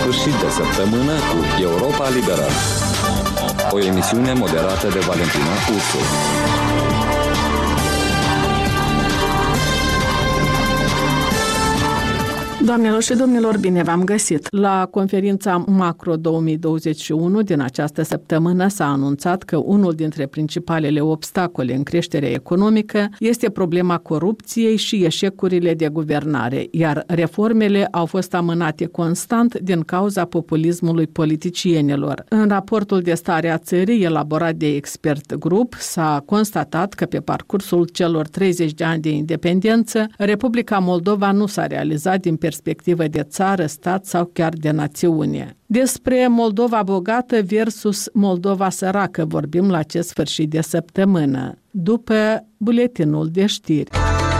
sfârșit de săptămână cu Europa Liberă. O emisiune moderată de Valentina Ursu. Doamnelor și domnilor, bine v-am găsit! La conferința Macro 2021 din această săptămână s-a anunțat că unul dintre principalele obstacole în creșterea economică este problema corupției și eșecurile de guvernare, iar reformele au fost amânate constant din cauza populismului politicienilor. În raportul de stare a țării elaborat de Expert Group s-a constatat că pe parcursul celor 30 de ani de independență, Republica Moldova nu s-a realizat din perspectivă de țară, stat sau chiar de națiune. Despre Moldova bogată versus Moldova săracă vorbim la acest sfârșit de săptămână, după buletinul de știri.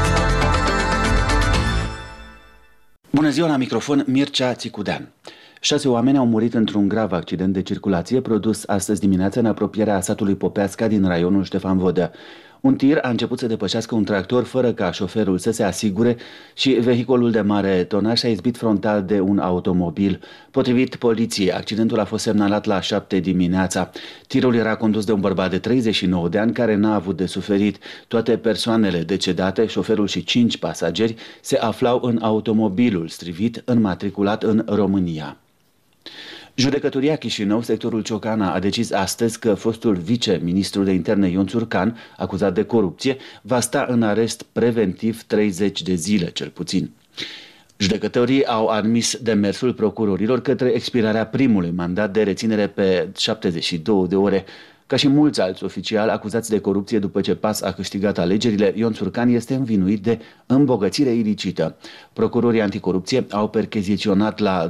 Bună ziua, la microfon Mircea Țicudean. 6 oameni au murit într-un grav accident de circulație produs astăzi dimineață în apropierea satului Popeasca din raionul Ștefan Vodă. Un tir a început să depășească un tractor fără ca șoferul să se asigure și vehiculul de mare tonaj s-a izbit frontal de un automobil. Potrivit poliției, accidentul a fost semnalat la 7 dimineața. Tirul era condus de un bărbat de 39 de ani care n-a avut de suferit. Toate persoanele decedate, șoferul și 5 pasageri, se aflau în automobilul strivit înmatriculat în România. Judecătoria Chișinău, sectorul Ciocana, a decis astăzi că fostul vice-ministru de interne Ion Țurcan, acuzat de corupție, va sta în arest preventiv 30 de zile, cel puțin. Judecătorii au admis demersul procurorilor către expirarea primului mandat de reținere pe 72 de ore. Ca și mulți alți oficiali acuzați de corupție după ce PAS a câștigat alegerile, Ion Țurcan este învinuit de îmbogățire ilicită. Procurorii anticorupție au percheziționat la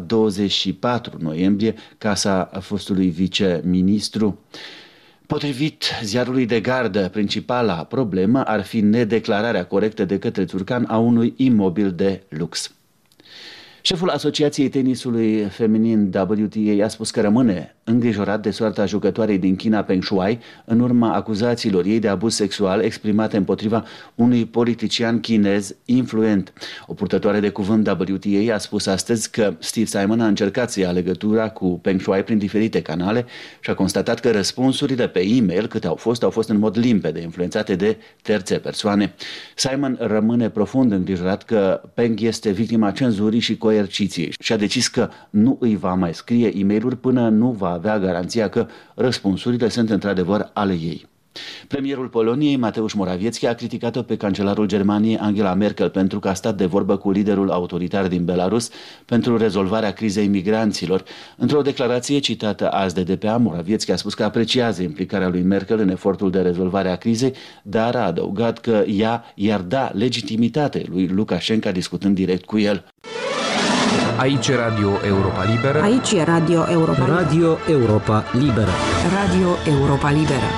24 noiembrie casa fostului viceministru. Potrivit ziarului de gardă, principala problemă ar fi nedeclararea corectă de către Țurcan a unui imobil de lux. Șeful Asociației Tenisului Feminin WTA a spus că rămâne îngrijorat de soarta jucătoarei din China Peng Shuai în urma acuzațiilor ei de abuz sexual exprimate împotriva unui politician chinez influent. O purtătoare de cuvânt WTA a spus astăzi că Steve Simon a încercat să ia legătura cu Peng Shuai prin diferite canale și a constatat că răspunsurile pe e-mail, câte au fost în mod limpede, influențate de terțe persoane. Simon rămâne profund îngrijorat că Peng este victima cenzurii și coerciției și a decis că nu îi va mai scrie e-mail-uri până nu va avea garanția că răspunsurile sunt într-adevăr ale ei. Premierul Poloniei, Mateusz Morawiecki, a criticat-o pe cancelarul Germaniei, Angela Merkel, pentru că a stat de vorbă cu liderul autoritar din Belarus pentru rezolvarea crizei migranților. Într-o declarație citată azi de DPA, Morawiecki a spus că apreciază implicarea lui Merkel în efortul de rezolvare a crizei, dar a adăugat că ea i-ar da legitimitate lui Lukashenko discutând direct cu el. Aici Radio Europa Liberă. Aici e Radio Europa Liberă. Radio Europa Liberă. Radio Europa Liberă.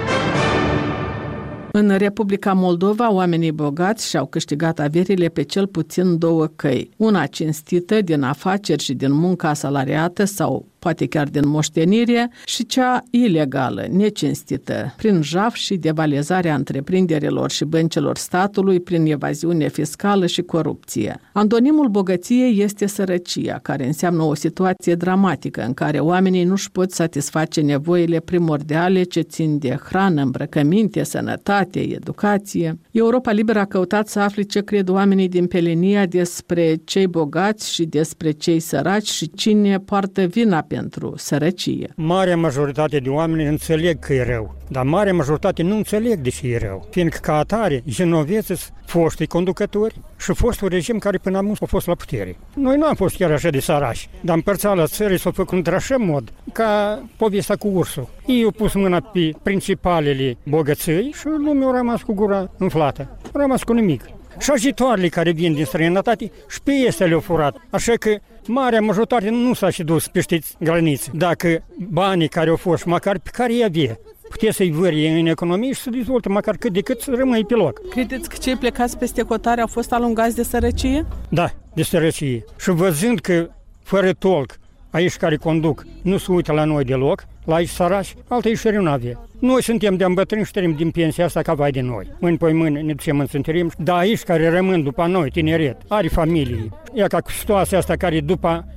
În Republica Moldova, oamenii bogați și-au câștigat averile pe cel puțin 2 căi. Una cinstită din afaceri și din munca salariată sau poate chiar din moștenire, și cea ilegală, necinstită, prin jaf și devalizarea întreprinderilor și băncilor statului, prin evaziune fiscală și corupție. Antonimul bogăției este sărăcia, care înseamnă o situație dramatică în care oamenii nu-și pot satisface nevoile primordiale ce țin de hrană, îmbrăcăminte, sănătate, educație. Europa Liberă a căutat să afle ce cred oamenii din Pelenia despre cei bogați și despre cei săraci și cine poartă vina pentru sărăcie. Marea majoritate de oameni înțeleg că e rău, dar marea majoritate nu înțeleg de ce e rău, fiindcă ca atare genoveți foștii conducători și fostul regim care până acum a fost la putere. Noi nu am fost chiar așa de săraci, dar împărțeala țării s-a făcut într-așa mod ca povestea cu ursul. Ei au pus mâna pe principalele bogății și lumea a rămas cu gura înflată, a rămas cu nimic. Și ajitoarele care vin din străinătate și pe este le-au furat. Așa că marea majoritate nu s-a și dus peste granițe. Dacă banii care au fost, măcar pe care îi avea, putea să-i vârie în economie și să dezvolte măcar cât de cât să rămâi pe loc. Credeți că cei plecați peste hotare au fost alungați de sărăcie? Da, de sărăcie. Și văzând că fără tolc aici care conduc nu se uită la noi deloc, la aici săraci, altă ieșire nu avea. Noi suntem de îmbătrâni și trăim din pensia asta ca vai de noi. Mâini pe mâini ne ducem în sânterim, dar aici care rămân după noi, tineret, are familie. Ia ca cu situația asta care după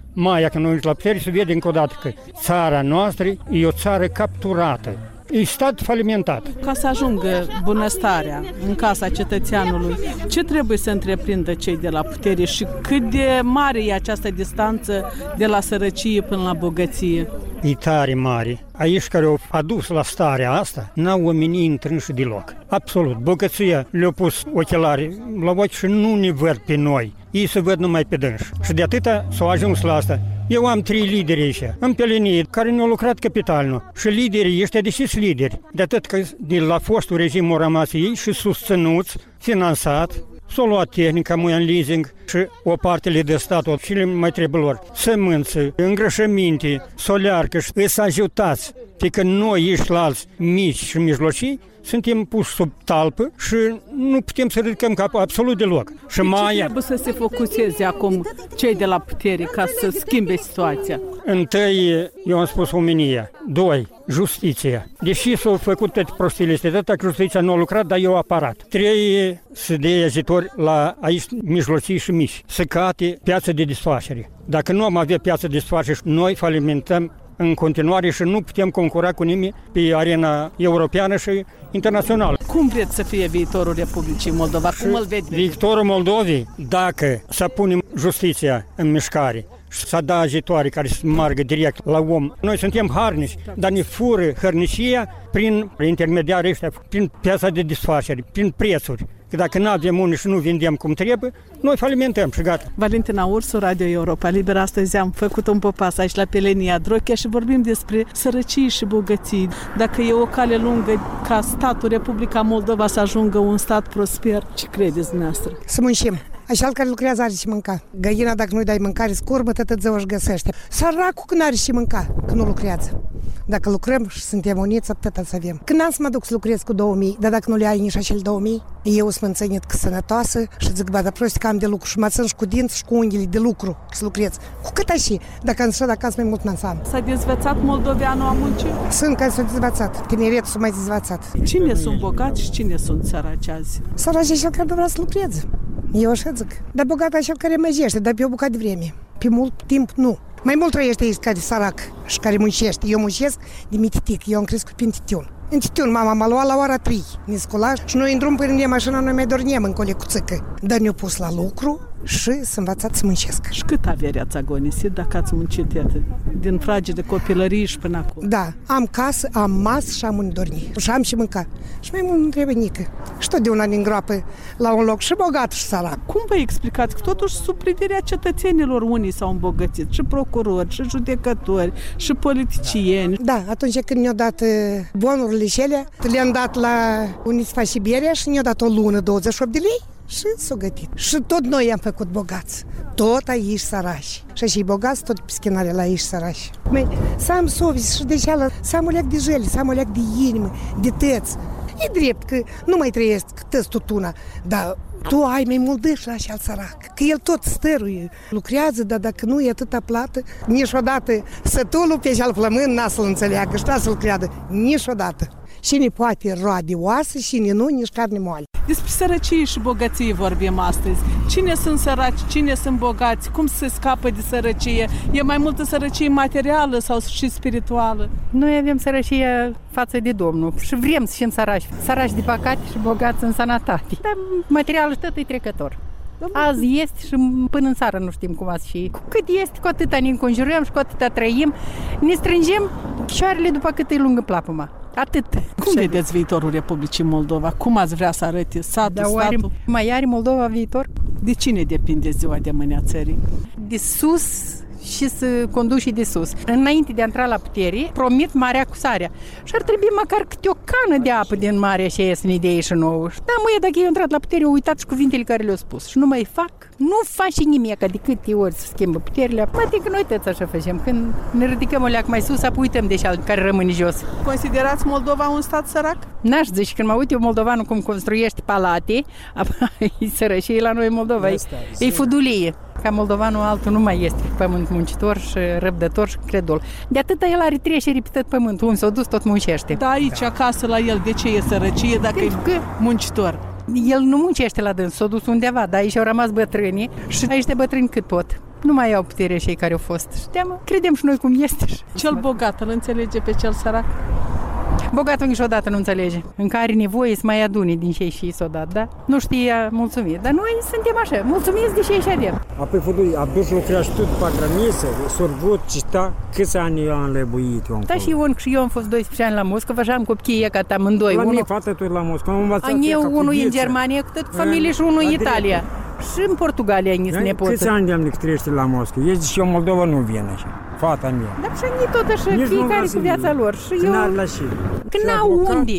Maia, când noi la putere, se vede încă o dată că țara noastră e o țară capturată. E stat falimentat. Ca să ajungă bunăstarea în casa cetățeanului, ce trebuie să întreprindă cei de la putere și cât de mare e această distanță de la sărăcie până la bogăție? E tare mare. Aici care au adus la starea asta, n-au oamenii întrânși deloc. Absolut. Bogăția le-au pus ochelari la ochi și nu ne văd pe noi. Ei se văd numai pe dânși. Și de atâta s-au ajuns la asta. Eu am 3 lideri aici, în Pelenie, care ne-au lucrat capitalul. Și liderii ăștia, deși sunt lideri, de atât că de la fostul regim au rămas ei și susținuți, finanțat, s-au luat tehnica mai în leasing și o parte le de stat, și le mai trebuie lor sămânță, îngrășăminte, solearcă și îți ajutați. Că noi, ești la alți mici și mijlocii, suntem puși sub talpă și nu putem să ridicăm capul absolut deloc. Și ce trebuie să se focuseze acum cei de la putere ca să schimbe situația? Întâi, eu am spus omenia. 2, justiția. Deși s-au făcut toate prostiile astea, atâta că justiția nu a lucrat, dar eu aparat. 3, să dea ajutor la aici mijlocii și mici. Să cate piața de desfacere. Dacă nu am avea piață de desfacere, noi falimentăm în continuare și nu putem concura cu nimeni pe arena europeană și internațională. Cum vreți să fie viitorul Republicii Moldova? Cum îl vede? Viitorul Moldovei, dacă să punem justiția în mișcare și să da ajutoare care să meargă direct la om. Noi suntem harnici, dar ne fură hărnicia prin intermediarii ăștia, prin piața de desfacere, prin prețuri. Că dacă nu avem unii și nu vindem cum trebuie, noi falimentăm și gata. Valentina Ursu, Radio Europa Liberă. Astăzi am făcut un popas aici la Pelenia Drochea și vorbim despre sărăcie și bogății. Dacă e o cale lungă ca statul Republica Moldova să ajungă un stat prosper, ce credeți dumneavoastră? Să muncim. Așa care lucrează are și mânca. Găina, dacă nu-i dai mâncare scurbă, tot zău își găsește. Săracul când are și mânca, că nu lucrează. Dacă lucrăm și suntem uniți, atât să avem. Când am să mă duc să lucrez cu 2000, dar dacă nu le ai nici acele 2000, eu sunt mânțănit că sănătoasă și zic, bă, dar prost că am de lucru și mă țin și cu dinți și cu unghiile de lucru să lucrez. Cu cât așa, dacă am să de acasă mai mult n-am. S-a dezvățat moldoveanul a muncii? Sunt care s-au dezvățat. Tineretul s-a mai dezvățat. Cine sunt bogați și cine sunt săraci azi? Săraci e cel care nu vrea să lucreze. Eu așa zic. Dar bogat e cel care măjește, dar pe o bucată de vreme. Pe mult timp, nu. Mai mult trăiește aici care sărac și care muncește. Eu muncesc de mititic, eu am crescut prin titiun. În titiun mama m-a luat la ora 3 din școlar și noi în drum până mașina noi mai dormim în colecuțică. Dar ne-au pus la lucru și să învățați să muncesc. Și cât avere ați agonisit dacă ați muncit iată, din frage de copilărie și până acum? Da, am casă, am masă și am unde dormi. Și am și mâncat. Și mai mult nu trebuie nică. Și totdeauna ne îngroapă la un loc și bogat și sărac. Cum vă explicați că totuși sub privirea cetățenilor unii s-au îmbogățit? Și procurori, și judecători, și politicieni. Da, atunci când ne-au dat bonurile cele, le-am dat la unii să fac și berea și ne-au dat o lună 28 de lei. Și s-o gătit. Și tot noi am făcut bogați. Tot aici sărași. Și și bogați, tot pe schinare la aici sărași. Măi, să am sovisi și de ceală, să am o leac de jele, să am o leac de inimă, de tăți. E drept că nu mai trăiesc tăți tutuna, dar tu ai mai mult de și la așa sărac. Că el tot stăruie, lucrează, dar dacă nu e atâta plată, niciodată sătulul pe cel flămând n-a să-l înțeleagă și n-a să-l creadă. Niciodată. Și ne poate roade oasă și ne nu, nici carne moale. Despre sărăcie și bogăție vorbim astăzi. Cine sunt săraci, cine sunt bogați, cum se scapă de sărăcie? E mai multă sărăcie materială sau și spirituală? Noi avem sărăcie față de Domnul și vrem să fim săraci. Săraci de păcate și bogați în sănătate. Dar materialul tot e trecător. Azi este și până în seară nu știm cum ați fi. Cu cât este, cu atâta ne înconjurăm și cu atâta trăim. Ne strângem picioarele după cât e lungă plapuma. Atât. Cum vedeți viitorul Republicii Moldova? Cum ați vrea să arăte satul, statul? Mai are Moldova viitor? De cine depinde ziua de mâine a țării? De sus și să conduci de sus. Înainte de a intra la putere, promit marea cu sarea. Și ar trebui măcar câte o cană de apă din marea și ies în idee și nouă. Da, măi, dacă eu intrat la putere, uitați cuvintele care le-au spus. Și nu mai fac. Nu face nimic, de câte ori să schimbă puterile. Poate că noi toți așa facem. Când ne ridicăm o leac mai sus, apoi uităm de cel care rămâne jos. Considerați Moldova un stat sărac? N-aș zice, când mă uit eu moldovanul cum construiește palate, e sărășie la noi în Moldova. E fudulie. Ca moldovanul altul nu mai este pământ muncitor și răbdător și credul. De atâta el are treceri pe tot pământul. Unde s-a dus, tot muncește. Da, aici, acasă, la el, de ce e sărăcie dacă e muncitor? El nu muncește la dâns, s-a dus undeva, dar aici au rămas bătrânii și aici de bătrâni cât pot. Nu mai au putere cei care au fost. Credem și noi cum este. Cel bogat îl înțelege pe cel sărac? Bogatul niciodată nu înțelege. Încă are nevoie să mai adune din cei și s-o dat, da? Nu știe mulțumit. Dar noi suntem așa, mulțumiți de cei și avem. Apoi fădui, a dus lucra și tot pe grămisă, sorbut, cita, câți ani eu am lebuit eu. Da, și eu am fost 12 ani la Moscova și am copii ca amândoi. La mine fată tot la Moscova, am învățat eu unul în Germania, cu tot familie și unul în Italia. Și în Portugalia nici nepoță. Câți ani de-am trăiește la Moscova? Ești și eu Moldova nu vin așa. Fata mea. Dar și nici tot așa, fiecare cu viața lor. Și eu... Când n-au unde.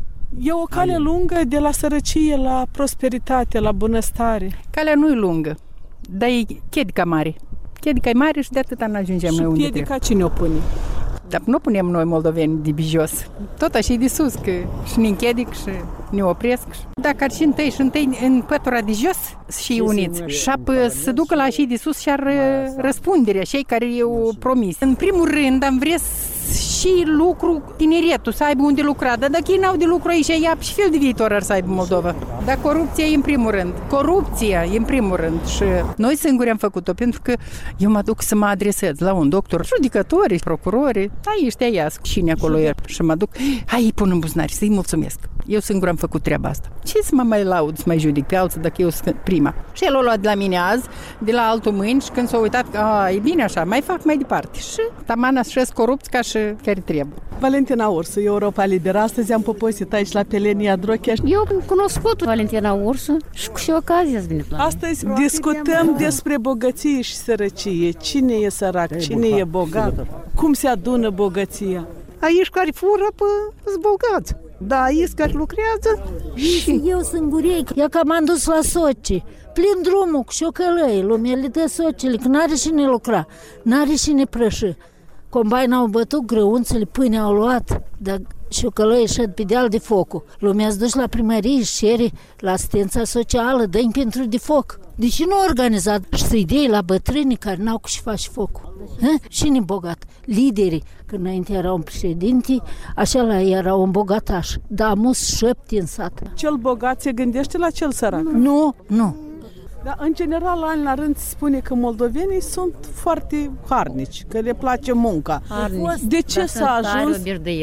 E o cale lungă de la sărăcie la prosperitate, la bunăstare. Calea nu e lungă, dar e chedica mare. Chedica e mare și de atâta nu ajungem noi unde trebuie. Și piedica cine o pune? Dar nu punem noi moldoveni de bijos. Tot așa e de sus, că și ne închedic și ne opresc. Dacă ar și întâi în pătura de jos și uniți. Și să ducă la și de sus și ar răspunderea cei care i-au promis. În primul rând am vrea și lucru tineretul, să aibă unde lucra. Dar dacă ei n-au de lucru aici, ia și fel de viitor ar să aibă Moldova. Dar corupția e în primul rând. Corupția e în primul rând. Și noi singuri am făcut-o, pentru că eu mă duc să mă adresez la un doctor, judecători, procurori, aici te iasc, cine acolo e. Și mă duc, hai, îi pun în buzunar, să-i mulțumesc. Eu singur am făcut treaba asta. Ce să mă mai laud, să mai judic pe alții dacă eu sunt prima? Și el o luat de la mine azi, de la altul mâini și când s-a uitat, e bine așa, mai fac mai departe. Și tamana și corupți ca și care trebuie. Valentina Ursu, Europa Liberă. Astăzi am poposit aici la Pelenia Drochea. Eu am cunoscut Valentina Ursu și cu și ocazia ați venit la mine. Astăzi discutăm despre bogăție și sărăcie. Cine e sărac, cine e bogat, cum se adună bogăția. Aici care fură, sunt bogați. Da, aici care lucrează. Și eu singurei, eu că m-am dus la Soci, plin drumul cu șocălăi, lumea le dă sociile, că n-are cine lucra, n-are cine prăși. Combaina au bătut grăunțele, pâine au luat, dar șocălăi șed pe deal de focul. Lumea se duce la primărie și cere la asistența socială, dă-i pentru de foc. De ce nu organizat și să-i dei la bătrânii care n-au cu și face focul? Cine bogat? Liderii. Când înainte era un președinte, așa la ei era un bogataș. Dar am 7 în sat. Cel bogat se gândește la cel sărac? Nu. Dar, în general, la an la rând se spune că moldovenii sunt foarte harnici, că le place munca. Harnici. De ce s-a ajuns?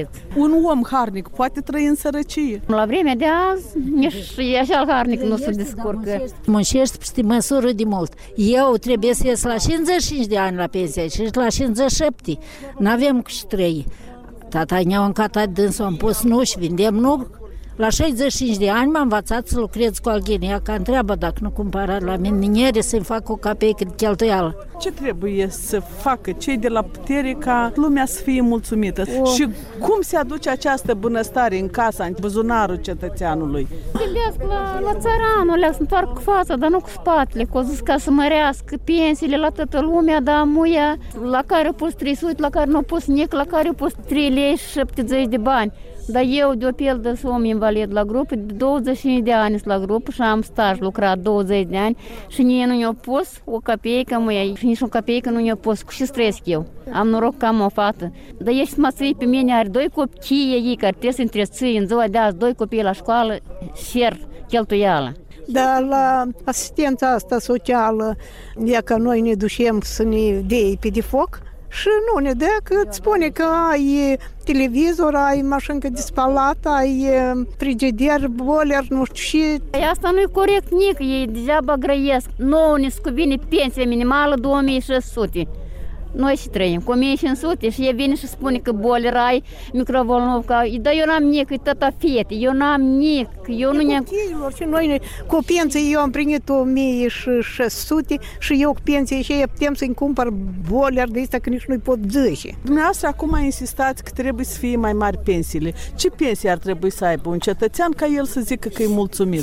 Un om harnic poate trăi în sărăcie. La vremea de azi, nici așa harnic nu se descurcă. Muncești peste măsură de mult. Eu trebuie să ies la 55 de ani la pensie și la 57. N-avem cu și trăi. Tata ne-a încatat dânsul, am pus nuși, vindem nu. La 65 de ani m-am învățat să lucrez cu alghenia, ca întreabă dacă nu cumpăra la miniere să-mi fac o capeică de cheltuială. Ce trebuie să facă cei de la putere ca lumea să fie mulțumită? Și cum se aduce această bunăstare în casa, în buzunarul cetățeanului? Gândesc la țăranul, le să întoarcă cu fața, dar nu cu spatele, că o zis ca să mărească pensiile la toată lumea, dar muia la care a pus 300, la care nu a pus nic, la care a pus 3 lei și 70 de bani. Dar eu, de o pildă, sunt om invalid la grup, de 25 de ani sunt la grup și am staj, lucrat 20 de ani și nici nu ne-a pus o capeică muia și nici o capeică nu ne-a pus. Cu ce trăiesc eu? Am noroc că am o fată. Dar ești mă ții pe mine, are 2 copii ei care trebuie să întrețui în ziua de azi, 2 copii la școală, cer cheltuială. Dar la asistența asta socială, e că noi ne ducem să ne dea pe de foc, și nu ne dă, că îți spune că ai televizor, ai mașincă de spălat, ai frigider, boiler, nu știu și... Asta nu e corect nic, ei degeaba grăiesc. Nouă ne scuvine pensia minimală 2600. Noi și trăim cu 1500 și e vine și spune că boiler ai, microvolnovca, dar eu n-am nic, e tata fete, eu n-am nic, eu nu ne-am... Și noi cu pensie, eu am primit 1600 și eu cu pensie și putem să-mi cumpăr boiler de ăsta, că nici nu-i pot zice. Dumneavoastră acum insistați că trebuie să fie mai mari pensiile. Ce pensie ar trebui să aibă un cetățean ca el să zică că e mulțumit? 5.000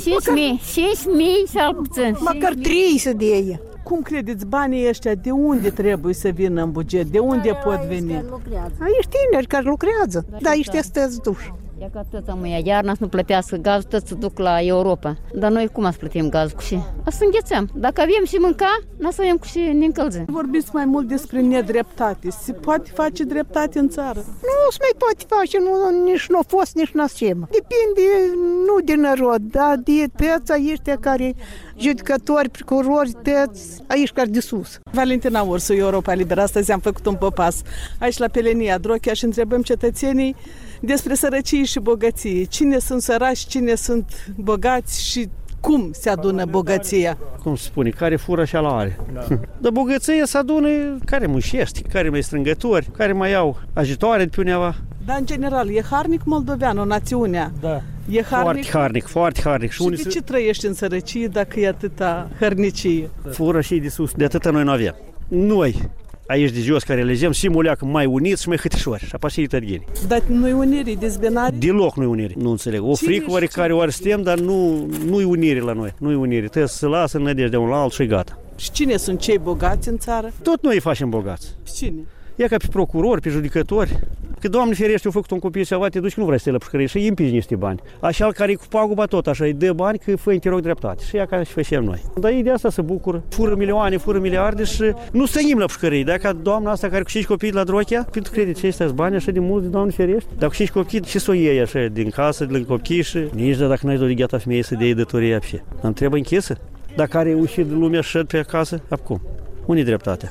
sau puțin. Măcar 300 de ei. Cum credeți, banii ăștia de unde trebuie să vină în buget? De unde pot veni? Aici tineri care lucrează, dar aici te duși. E ca tăța mea, iarna să nu plătească gazul, tot să duc la Europa. Dar noi cum să plătim gazul cu și? Să înghețăm. Dacă avem și mânca, n-o să avem cu și ne încălzim. Vorbiți mai mult despre nedreptate. Se poate face dreptate în țară? Nu se mai poate face, nici nu a fost, nici n-a schemă. Depinde nu de narod, dar de tăța ăștia care judecători, procurori, tăți, aici care de sus. Valentina Ursu, Europa Liberă. Astăzi am făcut un popas aici la Pelenia Drochea și întrebăm cetățenii despre sărăcie și bogăție. Cine sunt săraci, cine sunt bogați și cum se adună bogăția? Cum se spune, care fură și ala are. Da. Dar bogăția se adună care mușești, care mai strângători, care mai au ajutoare de pe undeva. Dar în general, e harnic moldoveanul, națiunea? Da. E harnic? Foarte harnic. Și de ce trăiești în sărăcie dacă e atâta hărnicie? Fură și de sus, de atâta noi nu avem. Noi, aici de jos, care legem, și muleacă mai uniți și mai hâtrișori. Și apă și tărgheni. Dar nu-i unire, dezbinare? Deloc nu-i unire. Nu înțeleg. O frică oarecare oare suntem, dar nu-i unire la noi. Nu-i unire. Trebuie să se lasă în nădejde unul la altul și gata. Și cine sunt cei bogați în țară? Tot noi îi facem bogați. Cine? E ca pe procurori, pe judecători. Că, Doamne ferește, au făcut un copil ceva, te duci că nu vrei să te la pușcărie și îi împiși niște bani. Așa care e cu paguba tot așa, îi dă bani că fă te rog dreptate. Și ea ca și facem noi. Dar ei de asta se bucură. Fură milioane, fură miliarde și nu stănim la pușcărie. Dacă doamna asta care cu 5 copii la Drochea, pentru că crede ce ăștia bani așa de mulți, Doamne ferește. Dacă 5 copii și s-o iei așa din casă, din copii și nici dacă n-ai dorit gata femeie să dea dătoria apșe. Dar trebuie închisă. Dacă are ușit de lumea și pe acasă, acum. Unde-i dreptatea?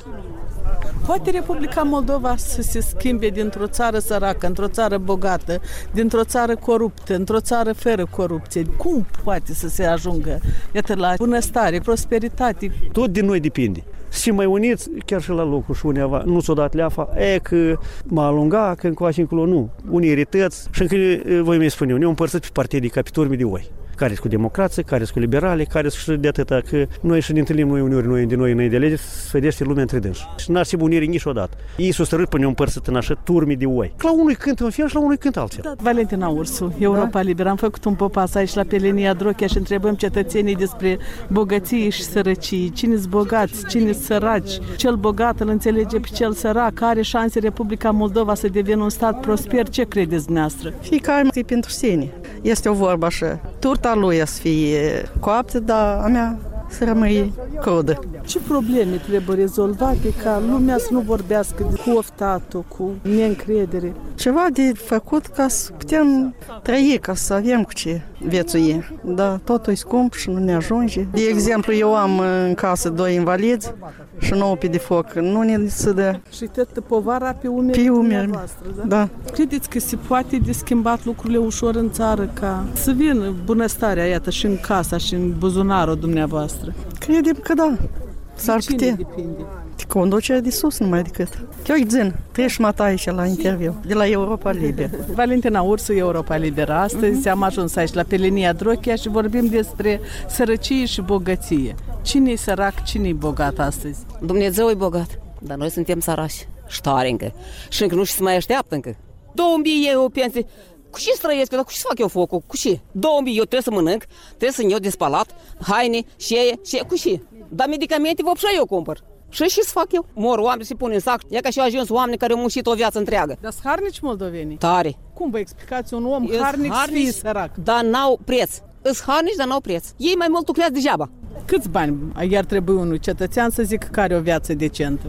Poate Republica Moldova să se schimbe dintr-o țară săracă, într-o țară bogată, dintr-o țară coruptă, într-o țară fără corupție. Cum poate să se ajungă, iată, la bunăstare, prosperitate? Tot din noi depinde. Și mai uniți, chiar și la locul și undeva, nu s-o dat leafa, că m-a alungat, că încoace încolo, nu. Unii irități și încă voi mi spune, ne-au împărțit pe partidii ca pe turmi de oi. Care sunt cu democrație, care sunt cu liberale, care sunt și de atâta, că noi și ne întâlnim noi uneori, noi înainte de lege, să vedește lumea între dânsi. Și n-ar fi bunire niciodată. Ei s-o stărât până ne-au împărțit în așa turmi de oi. La unui cânt un fel și la unui cânt altfel. Da. Valentina Ursu, Europa Liberă. Am făcut un popas aici la Pelenia Drochea și întrebăm cetățenii despre bogăție și sărăcie. Cine-s bogați, cine-s săraci? Cel bogat îl înțelege pe cel sărac. Are șanse Republica Moldova să devină un stat prosper? Ce credeți dumneavoastră? Fiecare e pentru sine. Este o vorbă așa. Turta lui să fie coaptă, dar a mea să rămâie crudă. Ce probleme trebuie rezolvate ca lumea să nu vorbească cu oftatul, cu neîncredere? Ceva de făcut ca să putem trăi, ca să avem cu ce viețui. Dar totul e scump și nu ne ajunge. De exemplu, eu am în casă 2 invalizi și 9 pe de foc. Nu ne se dă. Și tot povara pe umerii voastre, da? Da. Credeți că se poate de schimbat lucrurile ușor în țară ca să vină bunăstarea, iată, și în casa și în buzunarul dumneavoastră? Credem că da. S-ar putea. Depinde? De conducerea de sus numai decât. Chiar zin, treci mata aici la interviu, de la Europa Liberă. Valentina Ursu, Europa Liberă. Astăzi am ajuns aici la Pelenia Drochea și vorbim despre sărăcie și bogăție. Cine-i sărac, cine-i bogat astăzi? Dumnezeu e bogat, dar noi suntem sărași și tare încă. Și încă nu știu să mai așteaptă încă. 2000 eu pensie. Cu ce străiesc? Dar cu ce să fac eu focul? Cu ce? 2000 eu trebuie să mănânc, trebuie să-mi iau de spălat, haine, șeie, cu ce? Dar medicamente vopșa eu cumpăr. Și ce să fac eu? Mor oameni și pun în sac. E ca și au ajuns oameni care au muncit o viață întreagă. Dar sunt harnici moldovenii? Tare. Cum vă explicați un om harnic să fie sărac? Dar n-au preț. Îs harnici, dar n-au preț. Ei mai mult lucrează degeaba. Câți bani iar trebuie unui cetățean să zic că are o viață decentă?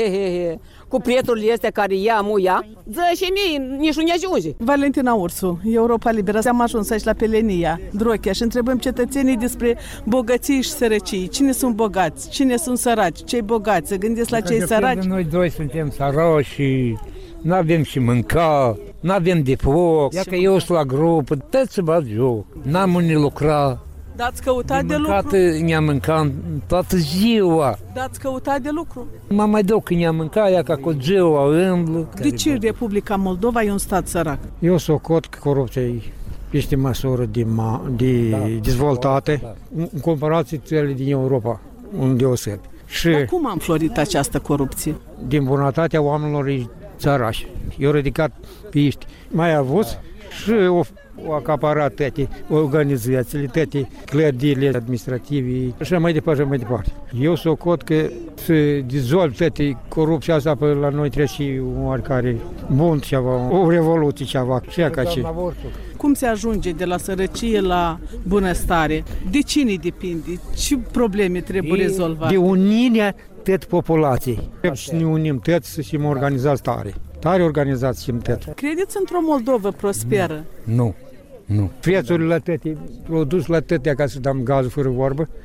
Cu prețurile astea care ia, dă și mie, nici nu ne ajunge. Valentina Ursu, Europa Liberă. Am ajuns aici la Pelenia Drochea și întrebăm cetățenii despre bogăție și sărăcie. Cine sunt bogați? Cine sunt săraci? Cei bogați? Se gândesc la cei săraci? Noi doi suntem săraci și nu avem și mânca, nu avem de foc. Ia că eu sunt la grupă, tot să bat joc. N-am unde lucra. Dați căutat de lucru? Ne-am mâncat toată ziua. Dați căutat de lucru? Mă mai duc când ne-am mâncat, ea ca cu ziua îmblă. De ce Republica Moldova e un stat sărac? Eu socot că corupția este măsură de dezvoltate în comparație cu țările din Europa, îndeosebi. Dar cum a înflorit această corupție? Din bunătatea oamenilor țărași. Eu ridicat pe ești mai avuți și o acaparat toate organizațiile, toate clădirile administrative și mai departe. Eu socot că se dizolv toate corupția asta pe la noi trebuie și oarecare bun ceva, o revoluție ceva. Cum se ajunge de la sărăcie la bunăstare? De cine depinde? Ce probleme trebuie rezolvate? De unirea tot populației. Să ne unim toți să fim organizați tare. Tare organizați și tot. Credeți într-o Moldovă prosperă? Nu. Prețurile la toate, produs la toate, ca să dăm gazul fără vorbă,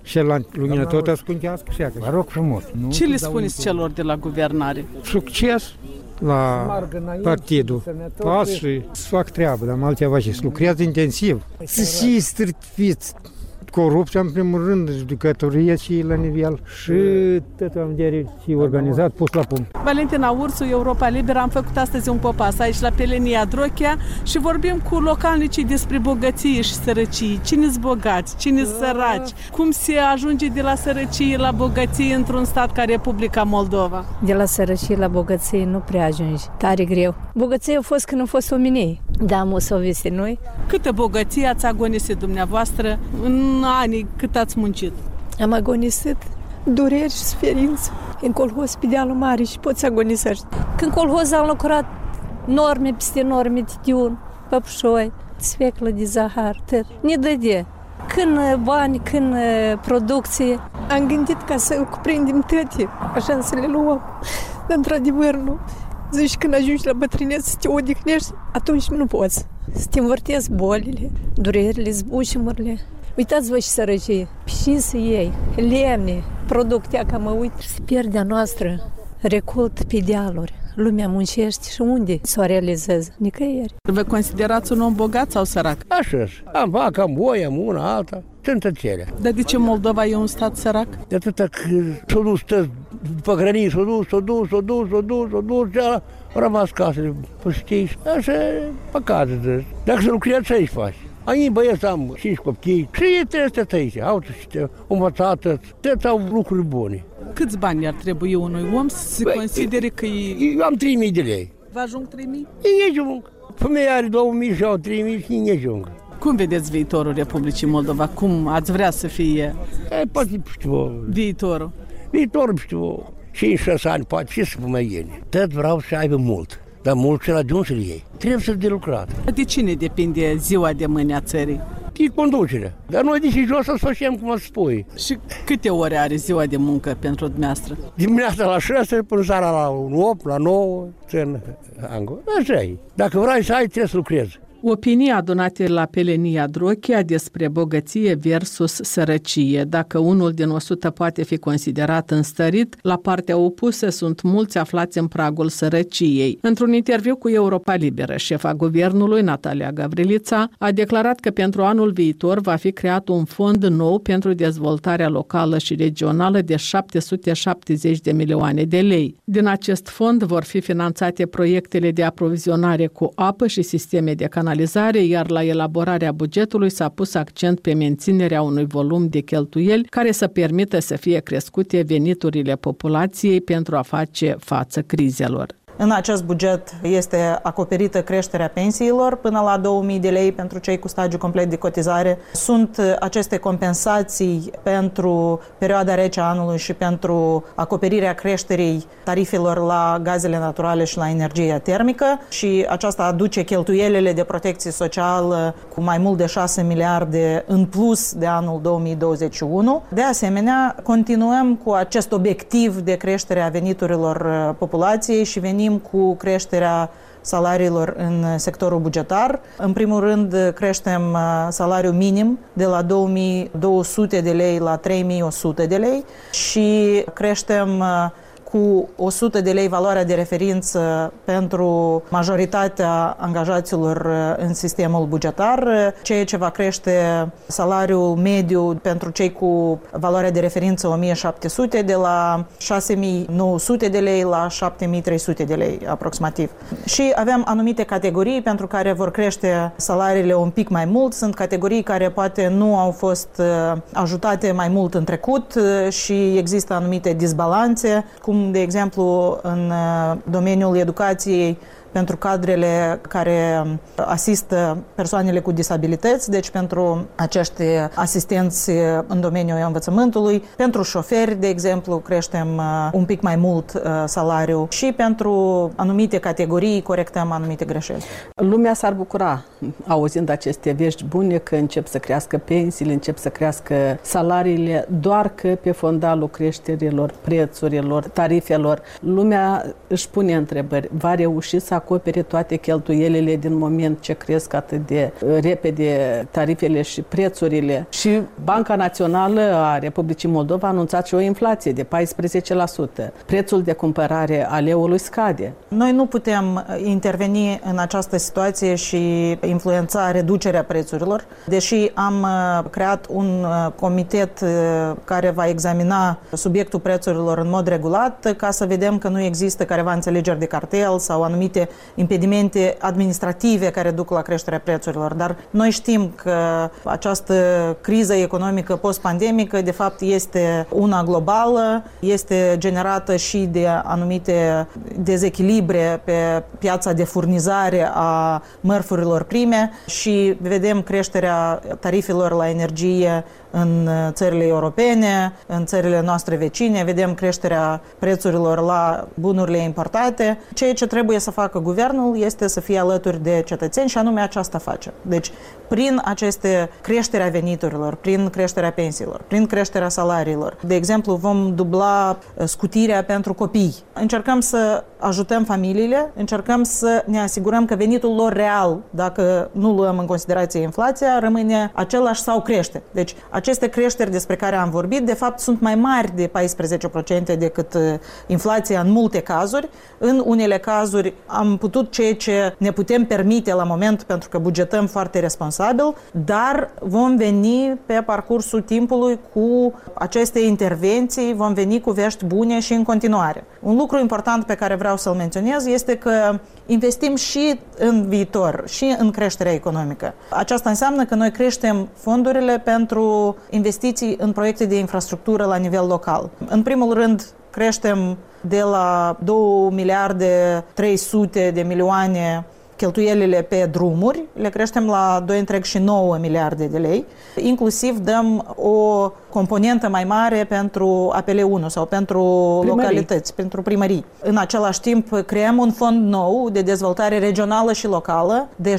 Și la lumină tot ascundească și vă rog frumos. Ce le spuneți celor de la guvernare? Succes la partidul PAS și să fac treabă, dar altceva și să lucrează intensiv. Să și strâfiți corupția, în primul rând, judecătorie și la nivel și tot am vedere și organizat, pus la punct. Valentina Ursu, Europa Liberă, am făcut astăzi un popas aici la Pelenia Drochea și vorbim cu localnicii despre bogăție și sărăcie. Cine-s bogați, cine-s săraci, cum se ajunge de la sărăcie la bogăție într-un stat ca Republica Moldova? De la sărăcie la bogăție nu prea ajungi, tare greu. Bogăție a fost când a fost omenii, dar am o să o veste noi. Câtă bogăție ați agonisit dumneavoastră în anii cât ați muncit? Am agonisit dureri și suferință în colhoz pe dealul mare și poți agonisești. Când colhoz am lucrat norme peste norme, titiun, păpușoi, sfeclă de zahar, tot. Ne dădea. Când bani, când producție. Am gândit ca să cuprindem toate, așa să le luăm. Dar într-adevăr nu. Zici, când ajungi la bătrânețe să te odihnești, atunci nu poți. Să te învârtezi bolile, durerile, zbuciumurile. Uitați-vă și sărăcie. Și să iei lemne, producte, ca mă uit. Se pierde a noastră, recult pe dealuri. Lumea muncește și unde să o realizeze? Nicăieri. Vă considerați un om bogat sau sărac? Așa, am vacă, am boi, am una, alta, tântățele. Dar de ce Moldova e un stat sărac? De atâta că s-o dus pe grănici, s-o dus, și a rămas casele pustii. Așa e păcate. Dacă să lucrezi, ce-i faci? Ai băieți, am 5 copii și ei trebuie să aici, au învățată, toți au lucruri bune. Câți bani ar trebui unui om să se considere că e... Eu am 3.000 de lei. Vă ajung 3.000? Ei ajung. Femeia are 2.000 și au 3.000 și ei ajung. Cum vedeți viitorul Republicii Moldova? Cum ați vrea să fie poate, știu, viitorul? Viitorul, știu, 5-6 ani, poate și să mai iene. Tot vreau să aibă mult. Dar mult și la dânsul ei. Trebuie să de lucrat. De cine depinde ziua de mâine a țării? De conducere. Dar noi de și jos să facem cum să spui. Și câte ore are ziua de muncă pentru dumneavoastră? Dimineața la 6, până seara la 8, la 9, în angol. Așa e. Dacă vrei să ai, trebuie să lucrezi. Opinii adunate la Pelenia Drochea despre bogăție versus sărăcie. Dacă unul din 100 poate fi considerat înstărit, la partea opusă sunt mulți aflați în pragul sărăciei. Într-un interviu cu Europa Liberă, șefa guvernului, Natalia Gavrilița, a declarat că pentru anul viitor va fi creat un fond nou pentru dezvoltarea locală și regională de 770 de milioane de lei. Din acest fond vor fi finanțate proiectele de aprovizionare cu apă și sisteme de canalizare, iar la elaborarea bugetului s-a pus accent pe menținerea unui volum de cheltuieli care să permită să fie crescute veniturile populației pentru a face față crizelor. În acest buget este acoperită creșterea pensiilor până la 2.000 de lei pentru cei cu stagiu complet de cotizare. Sunt aceste compensații pentru perioada rece a anului și pentru acoperirea creșterii tarifelor la gazele naturale și la energia termică și aceasta aduce cheltuielile de protecție socială cu mai mult de 6 miliarde în plus de anul 2021. De asemenea, continuăm cu acest obiectiv de creștere a veniturilor populației și venim cu creșterea salariilor în sectorul bugetar. În primul rând, creștem salariul minim de la 2.200 de lei la 3.100 de lei și creștem cu 100 de lei valoarea de referință pentru majoritatea angajaților în sistemul bugetar, ceea ce va crește salariul mediu pentru cei cu valoarea de referință 1.700 de la 6.900 de lei la 7.300 de lei aproximativ. Și avem anumite categorii pentru care vor crește salariile un pic mai mult. Sunt categorii care poate nu au fost ajutate mai mult în trecut și există anumite disbalanțe, cum de exemplu în domeniul educației pentru cadrele care asistă persoanele cu disabilități, deci pentru acești asistenți în domeniul învățământului, pentru șoferi, de exemplu, creștem un pic mai mult salariul și pentru anumite categorii corectăm anumite greșeli. Lumea s-ar bucura auzind aceste vești bune că încep să crească pensiile, încep să crească salariile, doar că pe fondalul creșterilor prețurilor, tarifelor, lumea își pune întrebări. Va reuși să acopere toate cheltuielile din moment ce cresc atât de repede tarifele și prețurile. Și Banca Națională a Republicii Moldova a anunțat și o inflație de 14%. Prețul de cumpărare al leului scade. Noi nu putem interveni în această situație și influența reducerea prețurilor, deși am creat un comitet care va examina subiectul prețurilor în mod regulat, ca să vedem că nu există careva înțelegeri de cartel sau anumite impedimente administrative care duc la creșterea prețurilor. Dar noi știm că această criză economică post-pandemică, de fapt, este una globală, este generată și de anumite dezechilibre pe piața de furnizare a mărfurilor prime și vedem creșterea tarifelor la energie în țările europene, în țările noastre vecine, vedem creșterea prețurilor la bunurile importate. Ceea ce trebuie să facă guvernul este să fie alături de cetățeni și anume aceasta face. Deci, prin aceste creșterea veniturilor, prin creșterea pensiilor, prin creșterea salariilor, de exemplu, vom dubla scutirea pentru copii. Încercăm să ajutăm familiile, încercăm să ne asigurăm că venitul lor real, dacă nu luăm în considerație inflația, rămâne același sau crește. Deci, aceste creșteri despre care am vorbit, de fapt, sunt mai mari de 14% decât inflația în multe cazuri. În unele cazuri am putut ceea ce ne putem permite la moment, pentru că bugetăm foarte responsabil, dar vom veni pe parcursul timpului cu aceste intervenții, vom veni cu vești bune și în continuare. Un lucru important pe care vreau să-l menționez este că investim și în viitor, și în creșterea economică. Aceasta înseamnă că noi creștem fondurile pentru investiții în proiecte de infrastructură la nivel local. În primul rând, creștem de la 2 miliarde 300 de milioane cheltuielile pe drumuri, le creștem la 2,9 miliarde de lei. Inclusiv dăm o componentă mai mare pentru APL1 sau pentru localități, pentru primării. În același timp, creăm un fond nou de dezvoltare regională și locală de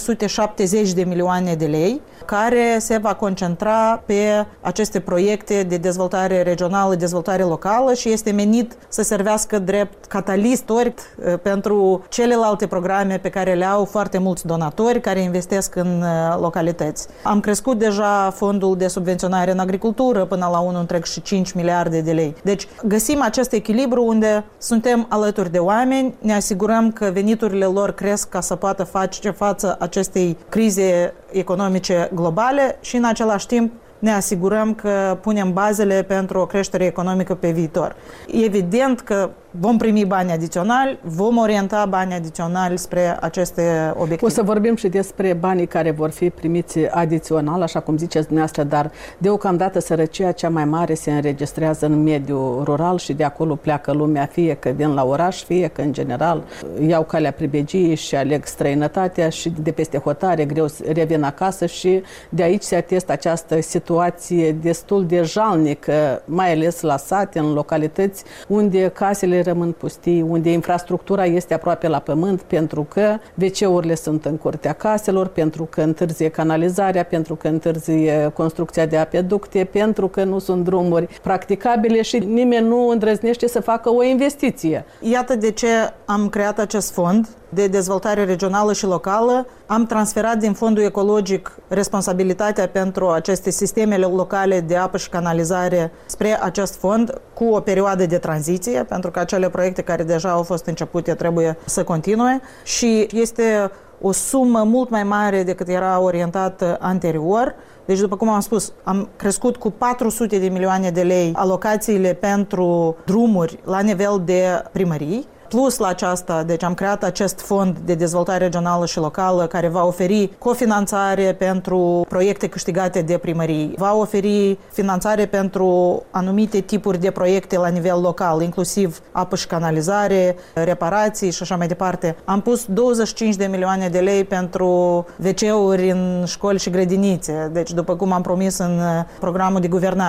770 de milioane de lei, care se va concentra pe aceste proiecte de dezvoltare regională, dezvoltare locală și este menit să servească drept catalistori pentru celelalte programe pe care le au foarte mulți donatori care investesc în localități. Am crescut deja fondul de subvenționare în agricultură până la 1,5 miliarde de lei. Deci găsim acest echilibru unde suntem alături de oameni, ne asigurăm că veniturile lor cresc ca să poată face față acestei crize economice globale și în același timp ne asigurăm că punem bazele pentru o creștere economică pe viitor. Evident că vom primi bani adiționali, vom orienta bani adiționali spre aceste obiective. O să vorbim și despre banii care vor fi primiți adițional, așa cum ziceți dumneavoastră, dar deocamdată sărăcia cea mai mare se înregistrează în mediul rural și de acolo pleacă lumea, fie că vin la oraș, fie că în general iau calea pribegiei și aleg străinătatea și de peste hotare greu revin acasă și de aici se atestă această situație destul de jalnică, mai ales la sate, în localități unde casele rămân pustii, unde infrastructura este aproape la pământ, pentru că WC-urile sunt în curtea caselor, pentru că întârzie canalizarea, pentru că întârzie construcția de apeducte, pentru că nu sunt drumuri practicabile și nimeni nu îndrăznește să facă o investiție. Iată de ce am creat acest fond de dezvoltare regională și locală. Am transferat din fondul ecologic responsabilitatea pentru aceste sisteme locale de apă și canalizare spre acest fond cu o perioadă de tranziție, pentru că acele proiecte care deja au fost începute trebuie să continue și este o sumă mult mai mare decât era orientată anterior. Deci, după cum am spus, am crescut cu 400 de milioane de lei alocațiile pentru drumuri la nivel de primării. Plus la aceasta, deci am creat acest fond de dezvoltare regională și locală care va oferi cofinanțare pentru proiecte câștigate de primării, va oferi finanțare pentru anumite tipuri de proiecte la nivel local, inclusiv apă și canalizare, reparații și așa mai departe. Am pus 25 de milioane de lei pentru WC-uri în școli și grădinițe, deci după cum am promis în programul de guvernare.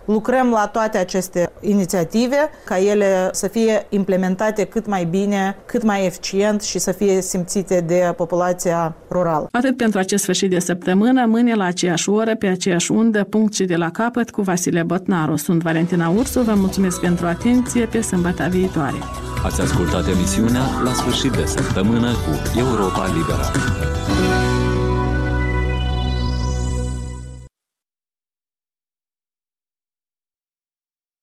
lucrăm la toate aceste inițiative ca ele să fie implementate cât mai bine, cât mai eficient și să fie simțite de populația rurală. Atât pentru acest sfârșit de săptămână, mâine la aceeași oră, pe aceeași undă, punct și de la capăt cu Vasile Botnaru. Sunt Valentina Ursu, vă mulțumesc pentru atenție, pe sâmbătă viitoare. Ați ascultat emisiunea La sfârșit de săptămână cu Europa Liberă.